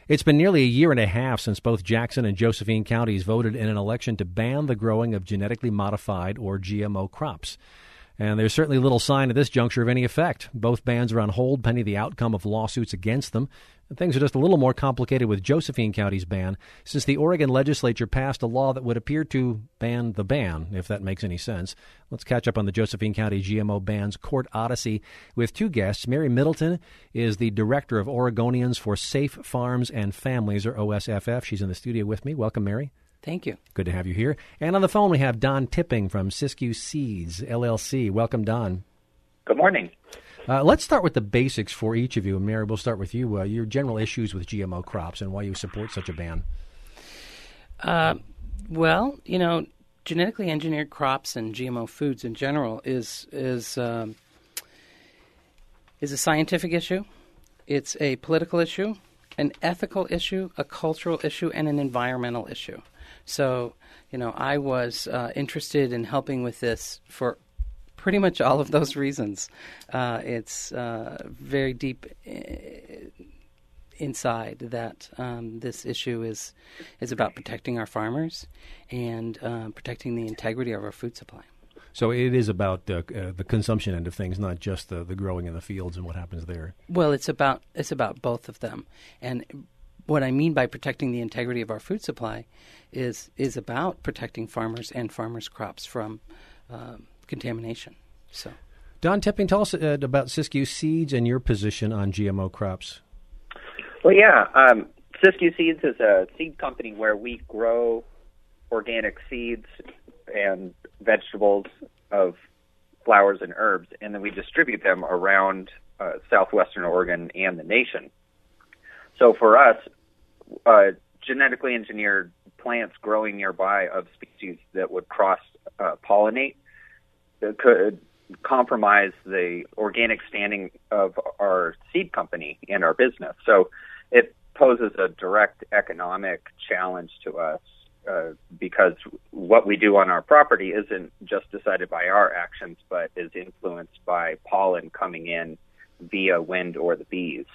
It's been nearly a year and a half since both Jackson and Josephine counties voted in an election to ban the growing of genetically modified or GMO crops. And there's certainly little sign at this juncture of any effect. Both bans are on hold pending the outcome of lawsuits against them. And things are just a little more complicated with Josephine County's ban, since the Oregon legislature passed a law that would appear to ban the ban, if that makes any sense. Let's catch up on the Josephine County GMO ban's court odyssey with two guests. Mary Middleton is the director of Oregonians for Safe Farms and Families, or OSFF. She's in the studio with me. Welcome, Mary. Thank you. Good to have you here. And on the phone, we have Don Tipping from Siskiyou Seeds, LLC. Welcome, Don. Good morning. Let's start with the basics for each of you. Mary, we'll start with you. Your general issues with GMO crops and why you support such a ban. Well, genetically engineered crops and GMO foods in general is a scientific issue. It's a political issue, an ethical issue, a cultural issue, and an environmental issue. So, I was interested in helping with this for pretty much all of those reasons. It's very deep inside that this issue is about protecting our farmers and protecting the integrity of our food supply. So it is about the consumption end of things, not just the growing in the fields and what happens there. Well, it's about both of them. And what I mean by protecting the integrity of our food supply is about protecting farmers and farmers' crops from contamination. So, Don Tipping, tell us about Siskiyou Seeds and your position on GMO crops. Well, Siskiyou Seeds is a seed company where we grow organic seeds and vegetables of flowers and herbs, and then we distribute them around southwestern Oregon and the nation. So for us, genetically engineered plants growing nearby of species that would cross-pollinate could compromise the organic standing of our seed company and our business. So it poses a direct economic challenge to us because what we do on our property isn't just decided by our actions, but is influenced by pollen coming in via wind or the bees.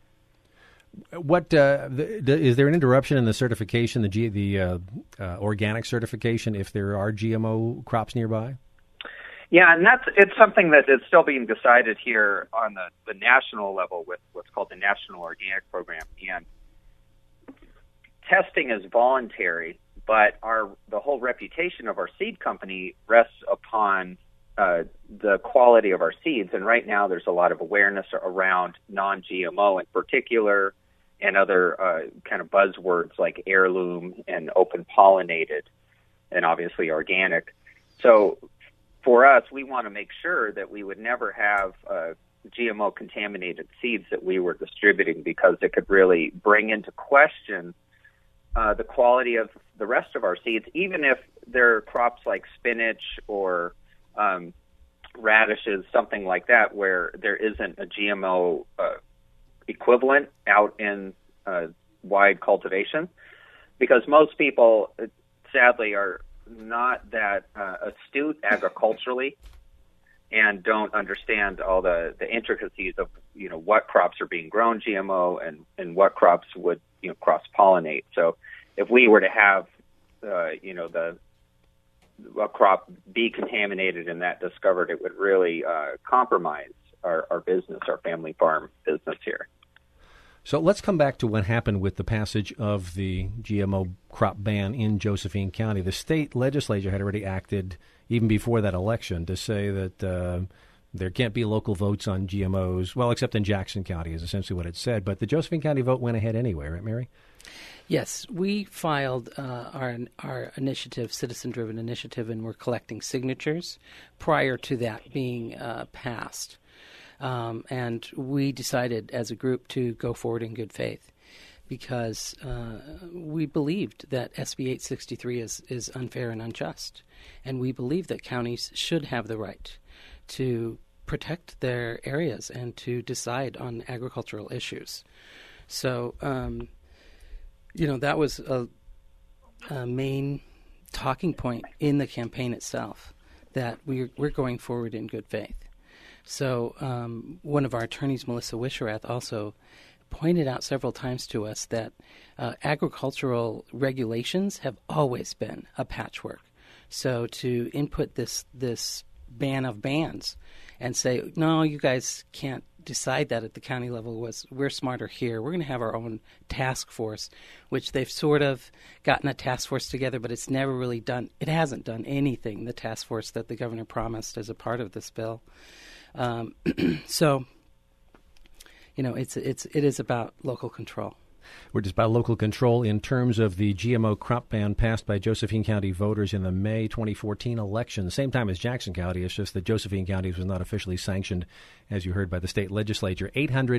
What is there an interruption in the certification, the organic certification, if there are GMO crops nearby? Yeah, and it's something that is still being decided here on the national level with what's called the National Organic Program. And testing is voluntary, but the whole reputation of our seed company rests upon the quality of our seeds. And right now there's a lot of awareness around non-GMO in particular and other kind of buzzwords like heirloom and open pollinated and obviously organic. So for us, we want to make sure that we would never have GMO contaminated seeds that we were distributing, because it could really bring into question the quality of the rest of our seeds, even if they're crops like spinach or radishes, something like that, where there isn't a GMO equivalent out in wide cultivation. Because most people, sadly, are not that astute agriculturally and don't understand all the intricacies of what crops are being grown GMO and what crops would cross pollinate. So if we were to have a crop be contaminated and that discovered, it would really compromise our business, our family farm business here. So let's come back to what happened with the passage of the GMO crop ban in Josephine County. The state legislature had already acted even before that election to say that there can't be local votes on GMOs, well, except in Jackson County is essentially what it said. But the Josephine County vote went ahead anyway, right, Mary? Yes, we filed our initiative, citizen-driven initiative, and we're collecting signatures prior to that being passed. And we decided as a group to go forward in good faith because we believed that SB 863 is unfair and unjust. And we believe that counties should have the right to protect their areas and to decide on agricultural issues. So, that was a main talking point in the campaign itself, that we're going forward in good faith. So one of our attorneys, Melissa Wisherath, also pointed out several times to us that agricultural regulations have always been a patchwork. So to input this ban of bans and say, no, you guys can't decide that at the county level, we're smarter here. We're going to have our own task force, which they've sort of gotten a task force together, but it's never really done. It hasn't done anything, the task force that the governor promised as a part of this bill. So, it is about local control. We're just about local control in terms of the GMO crop ban passed by Josephine County voters in the May 2014 election, the same time as Jackson County. It's just that Josephine County was not officially sanctioned, as you heard, by the state legislature.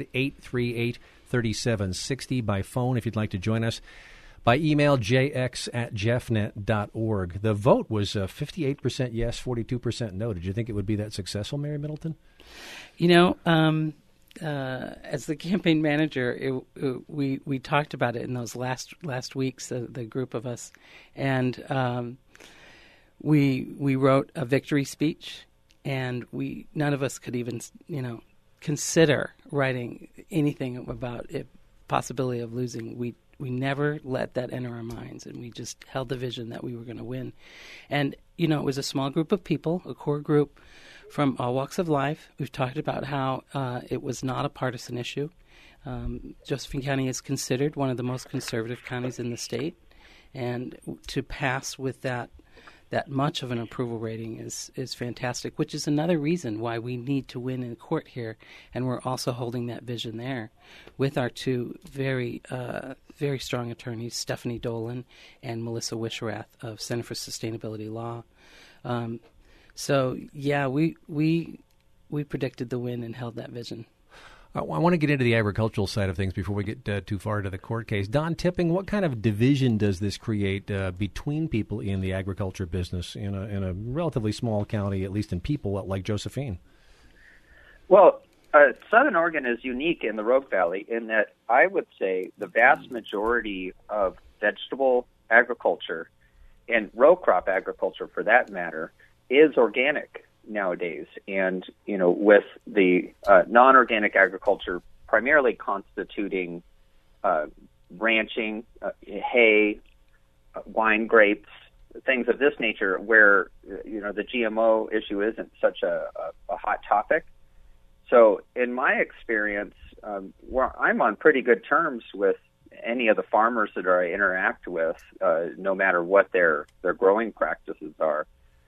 800-838-3760 by phone if you'd like to join us. By email, jx@jeffnet.org. The vote was 58% yes, 42% no. Did you think it would be that successful, Mary Middleton? As the campaign manager, we talked about it in those last weeks, the group of us, and we wrote a victory speech, and none of us could even consider writing anything about a possibility of losing. We never let that enter our minds, and we just held the vision that we were going to win. And it was a small group of people, a core group from all walks of life. We've talked about how it was not a partisan issue. Josephine County is considered one of the most conservative counties in the state, and to pass with that much of an approval rating is fantastic, which is another reason why we need to win in court here, and we're also holding that vision there with our two very strong attorneys, Stephanie Dolan and Melissa Wishrath of Center for Sustainability Law. So, yeah, we predicted the win and held that vision. I want to get into the agricultural side of things before we get too far into the court case. Don Tipping, what kind of division does this create between people in the agriculture business in a relatively small county, at least in people like Josephine? Well, Southern Oregon is unique in the Rogue Valley in that I would say the vast majority of vegetable agriculture and row crop agriculture, for that matter, is organic nowadays. And, with the non-organic agriculture primarily constituting ranching, hay, wine grapes, things of this nature where, the GMO issue isn't such a hot topic. So in my experience, I'm on pretty good terms with any of the farmers that I interact with, no matter what their growing practices are.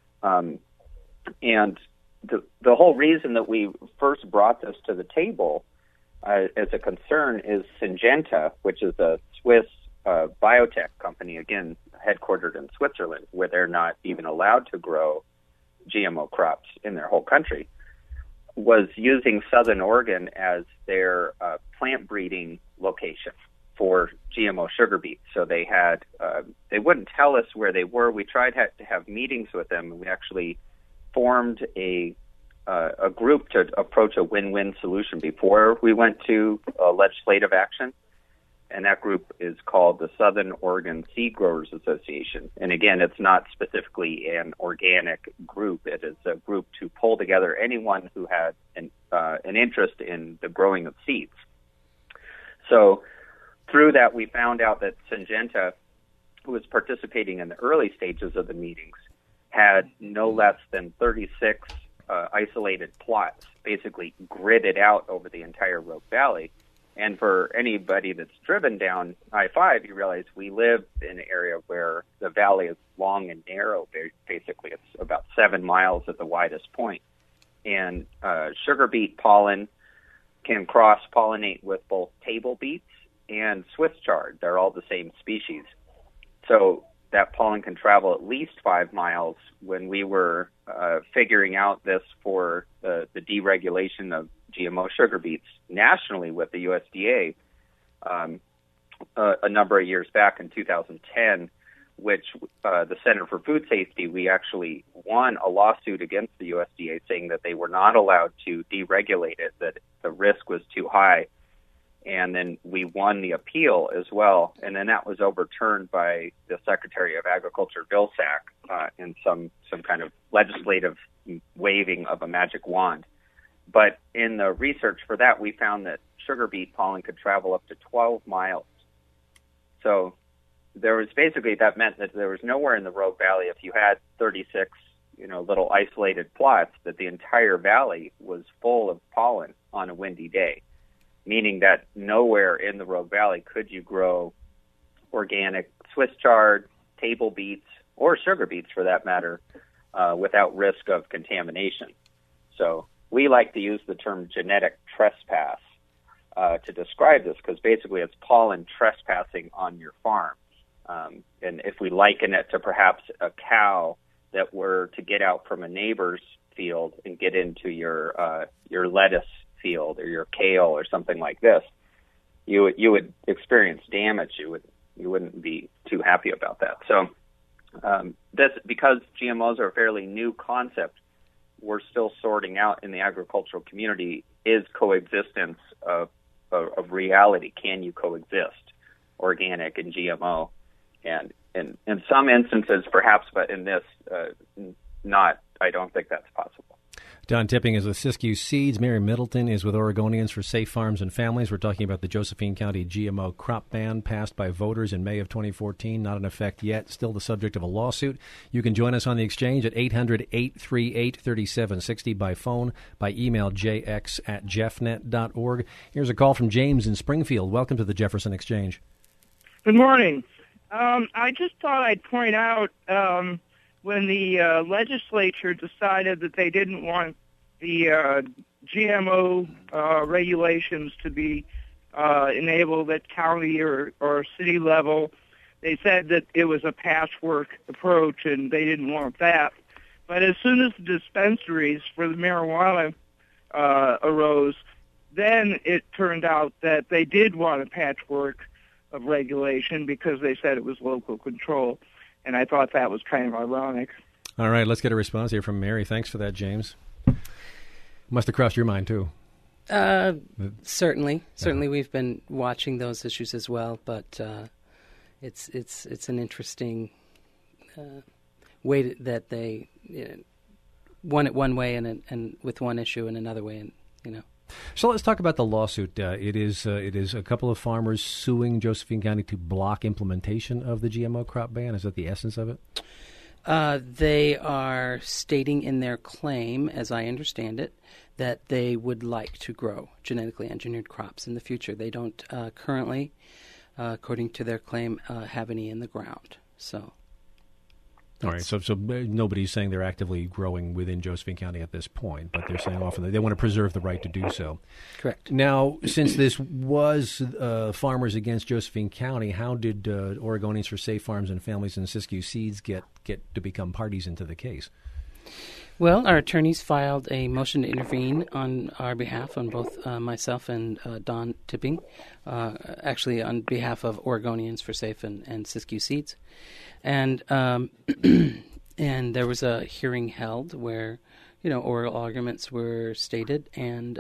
And the whole reason that we first brought this to the table as a concern is Syngenta, which is a Swiss biotech company, again, headquartered in Switzerland, where they're not even allowed to grow GMO crops in their whole country, was using Southern Oregon as their plant breeding location for GMO sugar beets. So they had, they wouldn't tell us where they were. We tried to have meetings with them, and we actually formed a group to approach a win-win solution before we went to legislative action. And that group is called the Southern Oregon Seed Growers Association. And again, it's not specifically an organic group. It is a group to pull together anyone who had an interest in the growing of seeds. So through that, we found out that Syngenta, who was participating in the early stages of the meetings, had no less than 36 isolated plots, basically gridded out over the entire Rogue Valley. And for anybody that's driven down I-5, you realize we live in an area where the valley is long and narrow. Basically, it's about 7 miles at the widest point. And sugar beet pollen can cross-pollinate with both table beets and Swiss chard. They're all the same species. So that pollen can travel at least 5 miles. When we were figuring out this for the deregulation of GMO sugar beets nationally with the USDA a number of years back in 2010, which the Center for Food Safety, we actually won a lawsuit against the USDA saying that they were not allowed to deregulate it, that the risk was too high. And then we won the appeal as well. And then that was overturned by the Secretary of Agriculture, Vilsack, in some kind of legislative waving of a magic wand. But in the research for that, we found that sugar beet pollen could travel up to 12 miles. So there was basically, that meant that there was nowhere in the Rogue Valley, if you had 36, little isolated plots, that the entire valley was full of pollen on a windy day, meaning that nowhere in the Rogue Valley could you grow organic Swiss chard, table beets, or sugar beets for that matter, without risk of contamination. So we like to use the term genetic trespass to describe this, because basically it's pollen trespassing on your farm. And if we liken it to perhaps a cow that were to get out from a neighbor's field and get into your lettuce field or your kale or something like this, you would experience damage. You wouldn't be too happy about that. So because GMOs are a fairly new concept, we're still sorting out in the agricultural community, is coexistence of reality. Can you coexist organic and GMO? And in some instances, perhaps, but in this, not. I don't think that's possible. Don Tipping is with Siskiyou Seeds. Mary Middleton is with Oregonians for Safe Farms and Families. We're talking about the Josephine County GMO crop ban passed by voters in May of 2014. Not in effect yet. Still the subject of a lawsuit. You can join us on the exchange at 800-838-3760 by phone, by email, jx@jeffnet.org. Here's a call from James in Springfield. Welcome to the Jefferson Exchange. Good morning. I just thought I'd point out when the legislature decided that they didn't want the GMO regulations to be enabled at county or city level, they said that it was a patchwork approach and they didn't want that. But as soon as the dispensaries for the marijuana arose, then it turned out that they did want a patchwork of regulation because they said it was local control. And I thought that was kind of ironic. All right, let's get a response here from Mary. Thanks for that, James. Must have crossed your mind, too. Certainly. Certainly we've been watching those issues as well, but it's an interesting way that they won it one way and with one issue and another way, and So let's talk about the lawsuit. It is a couple of farmers suing Josephine County to block implementation of the GMO crop ban. Is that the essence of it? They are stating in their claim, as I understand it, that they would like to grow genetically engineered crops in the future. They don't currently, according to their claim, have any in the ground. So. All right, so nobody's saying they're actively growing within Josephine County at this point, but they're saying often that they want to preserve the right to do so. Correct. Now, since this was Farmers Against Josephine County, how did Oregonians for Safe Farms and Families and Siskiyou Seeds get to become parties into the case? Well, our attorneys filed a motion to intervene on our behalf, on both myself and Don Tipping, actually on behalf of Oregonians for Safe and Siskiyou Seeds. And and there was a hearing held where, oral arguments were stated, and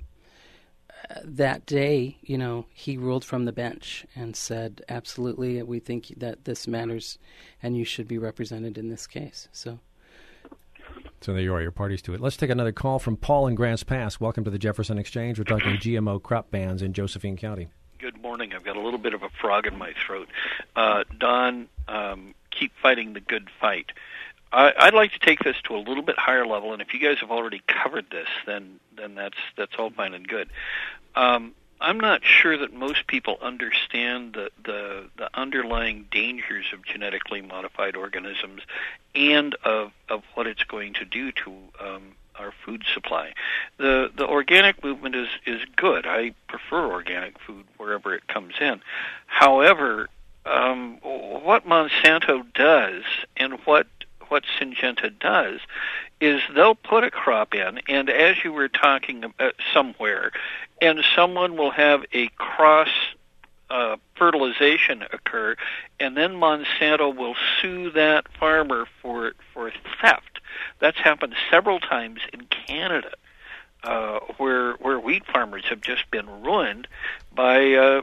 that day, he ruled from the bench and said, absolutely, we think that this matters and you should be represented in this case. So there you are, your parties to it. Let's take another call from Paul in Grants Pass. Welcome to the Jefferson Exchange. We're talking GMO crop bans in Josephine County. Good morning. I've got a little bit of a frog in my throat. Don, keep fighting the good fight. I'd like to take this to a little bit higher level, and if you guys have already covered this, then that's all fine and good. I'm not sure that most people understand the underlying dangers of genetically modified organisms and of what it's going to do to our food supply. The organic movement is good. I prefer organic food wherever it comes in. However, what Monsanto does and what Syngenta does is they'll put a crop in, and as you were talking about somewhere, and someone will have a cross fertilization occur, and then Monsanto will sue that farmer for theft. That's happened several times in Canada, where wheat farmers have just been ruined by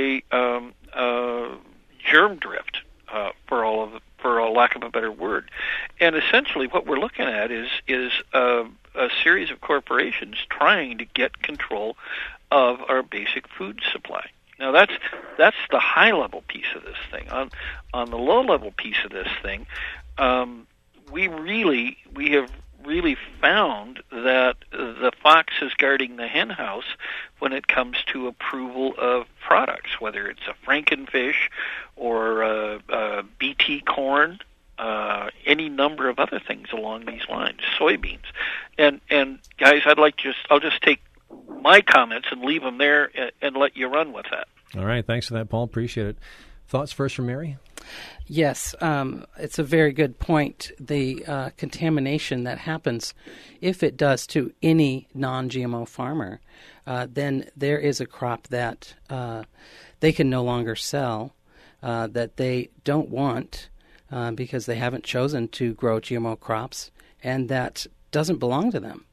germ drift, for a lack of a better word. And essentially what we're looking at is a series of corporations trying to get control of our basic food supply. Now that's the high level piece of this thing. On the low level piece of this thing, we have really found that the fox is guarding the hen house when it comes to approval of products, whether it's a Frankenfish or BT corn, any number of other things along these lines, soybeans. And guys, I'll just take my comments and leave them there and let you run with that. All right, thanks for that, Paul. Appreciate it. Thoughts first from Mary? Yes, it's a very good point. The contamination that happens, if it does to any non-GMO farmer, then there is a crop that they can no longer sell, that they don't want because they haven't chosen to grow GMO crops, and that doesn't belong to them.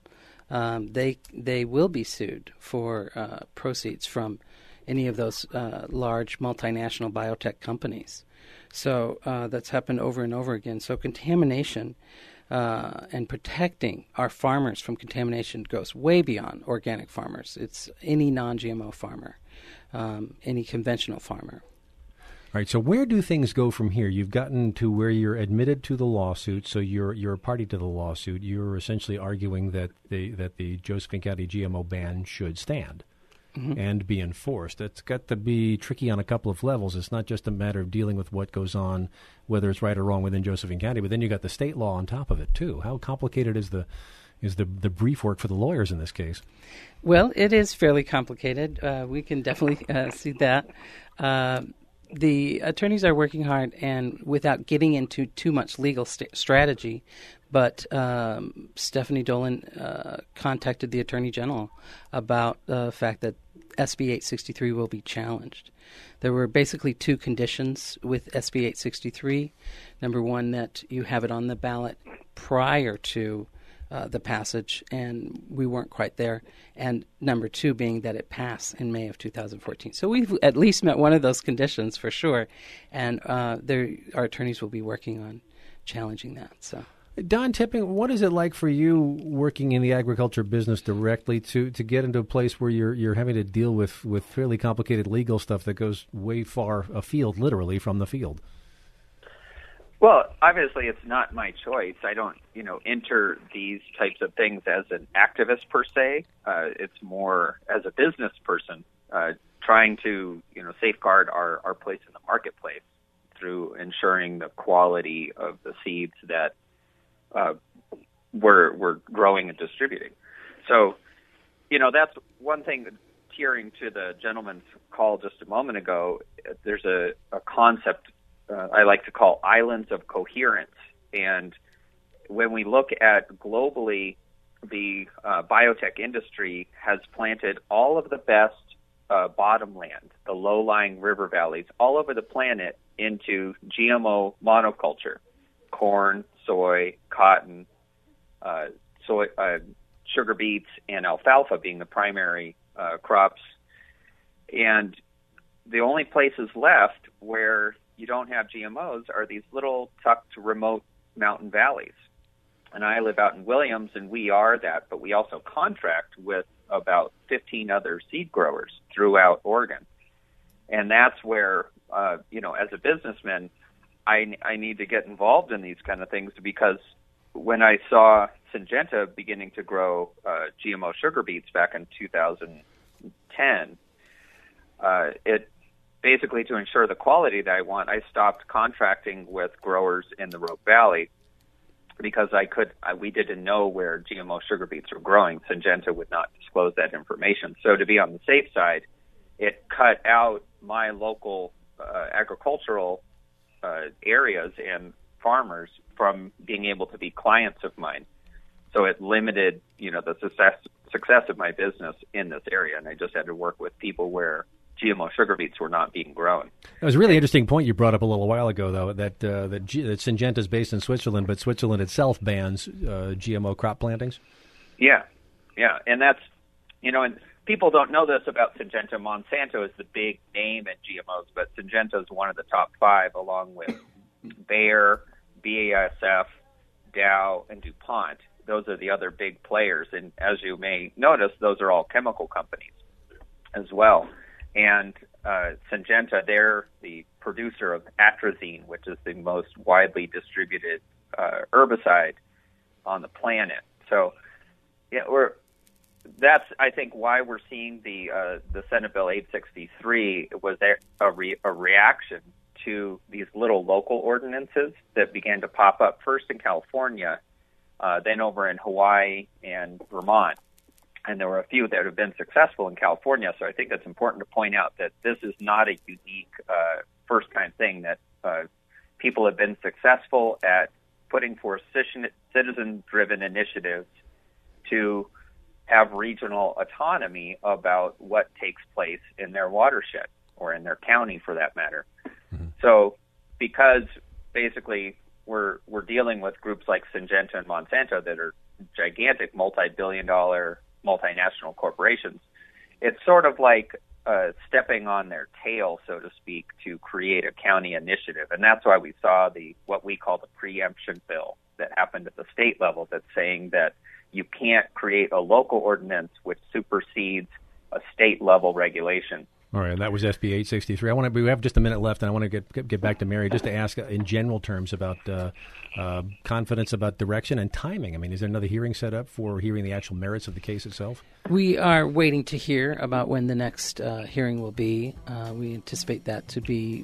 They will be sued for proceeds from any of those large multinational biotech companies. So that's happened over and over again. So contamination and protecting our farmers from contamination goes way beyond organic farmers. It's any non-GMO farmer, any conventional farmer. All right, so where do things go from here? You've gotten to where you're admitted to the lawsuit, so you're a party to the lawsuit. You're essentially arguing that the Josephine County GMO ban should stand and be enforced. It's got to be tricky on a couple of levels. It's not just a matter of dealing with what goes on, whether it's right or wrong within Josephine County, but then you got the state law on top of it too. How complicated is the brief work for the lawyers in this case? Well, it is fairly complicated. We can definitely see that. The attorneys are working hard, and without getting into too much legal strategy, but Stephanie Dolan contacted the Attorney General about the fact that SB 863 will be challenged. There were basically two conditions with SB 863. Number one, that you have it on the ballot prior to the passage, and we weren't quite there. And number two being that it passed in May of 2014. So we've at least met one of those conditions for sure, and our attorneys will be working on challenging that. So, Don Tipping, what is it like for you working in the agriculture business directly to get into a place where you're having to deal with fairly complicated legal stuff that goes way far afield, literally, from the field? Well, obviously, it's not my choice. I don't, enter these types of things as an activist per se. It's more as a business person, trying to, safeguard our place in the marketplace through ensuring the quality of the seeds that we're growing and distributing. So, that's one thing. Hearing to the gentleman's call just a moment ago, there's a concept I like to call islands of coherence. And when we look at globally, the biotech industry has planted all of the best bottomland, the low-lying river valleys, all over the planet into GMO monoculture, corn, soy, cotton, sugar beets, and alfalfa being the primary crops. And the only places left where you don't have GMOs are these little tucked remote mountain valleys. And I live out in Williams, and we are that, but we also contract with about 15 other seed growers throughout Oregon. And that's where, as a businessman, I need to get involved in these kind of things, because when I saw Syngenta beginning to grow GMO sugar beets back in 2010, it basically, to ensure the quality that I want, I stopped contracting with growers in the Rogue Valley because we didn't know where GMO sugar beets were growing. Syngenta would not disclose that information. So to be on the safe side, it cut out my local agricultural areas and farmers from being able to be clients of mine. So it limited, the success of my business in this area, and I just had to work with people where GMO sugar beets were not being grown. It was a really interesting point you brought up a little while ago, though, that Syngenta is based in Switzerland, but Switzerland itself bans GMO crop plantings. Yeah, and that's, and people don't know this about Syngenta. Monsanto is the big name in GMOs, but Syngenta is one of the top five, along with Bayer, BASF, Dow, and DuPont. Those are the other big players, and as you may notice, those are all chemical companies. as well. And Syngenta, they're the producer of atrazine, which is the most widely distributed herbicide on the planet. So, yeah, that's, I think, why we're seeing the Senate Bill 863 was a reaction to these little local ordinances that began to pop up first in California, then over in Hawaii and Vermont. And there were a few that have been successful in California. So I think it's important to point out that this is not a unique first-time thing, that people have been successful at putting forth citizen-driven initiatives to have regional autonomy about what takes place in their watershed or in their county, for that matter. Mm-hmm. So because basically we're dealing with groups like Syngenta and Monsanto that are gigantic multi-billion-dollar multinational corporations, it's sort of like stepping on their tail, so to speak, to create a county initiative. And that's why we saw what we call the preemption bill that happened at the state level, that's saying that you can't create a local ordinance which supersedes a state-level regulation. All right, that was SB 863. We have just a minute left, and I want to get back to Mary just to ask in general terms about confidence about direction and timing. I mean, is there another hearing set up for hearing the actual merits of the case itself? We are waiting to hear about when the next hearing will be. We anticipate that to be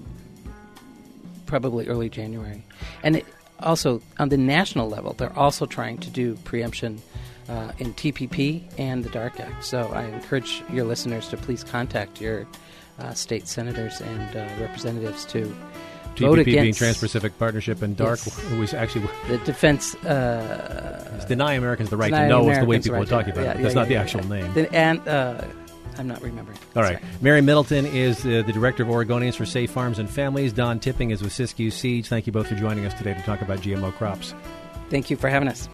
probably early January. And also, on the national level, they're also trying to do preemption in TPP and the DARK Act. So I encourage your listeners to please contact your state senators and representatives to vote TPP against. being Trans-Pacific Partnership, and DARK was actually the defense. It's Deny Americans the Right to Know is the way people are talking about it. That's not the actual name. And I'm not remembering. All right. Sorry. Mary Middleton is the Director of Oregonians for Safe Farms and Families. Don Tipping is with Siskiyou Seeds. Thank you both for joining us today to talk about GMO crops. Thank you for having us.